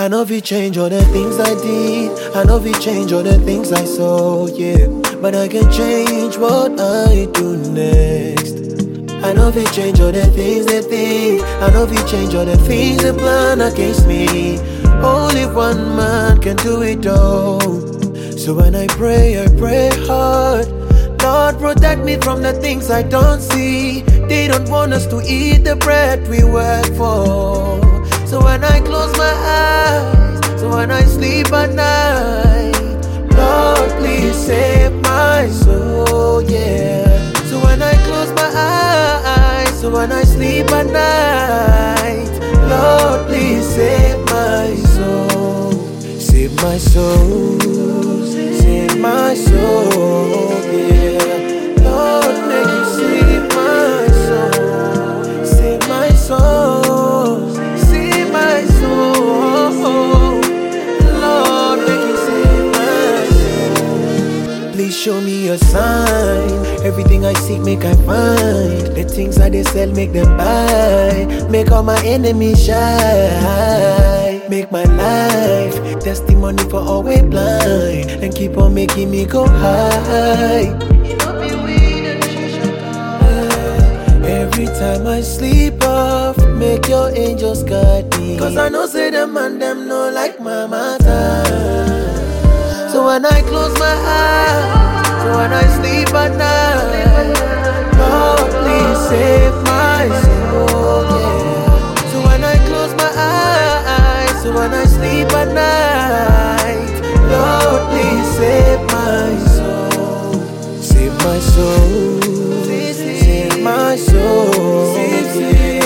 I know if you change all the things I did, I know if you change all the things I saw, yeah. But I can change what I do next. I know if you change all the things they think, I know if you change all the things they plan against me. Only one man can do it all. So when I pray hard. Lord, protect me from the things I don't see. They don't want us to eat the bread we work for. So when I close my eyes, so when I sleep at night, Lord, please save my soul, yeah. So when I close my eyes, so when I sleep at night, Lord, please save my soul. Save my soul, save my soul, yeah. Lord, make you save my soul, save my soul, save my soul. Lord, make you save my soul. Please show me a sign. Everything I seek, make I find. The things I they sell, make them buy. Make all my enemies shy. Make my life testimony for always blind, and keep on making me go high. Every time I sleep off, make your angels guide me. Cause I know say them and them know like my matter. So when I close my eyes, so when I sleep at night, Lord, please save my soul, yeah. So when I close my eyes, so when I sleep at night, Lord, please save my soul. Save my soul, save my soul, yeah.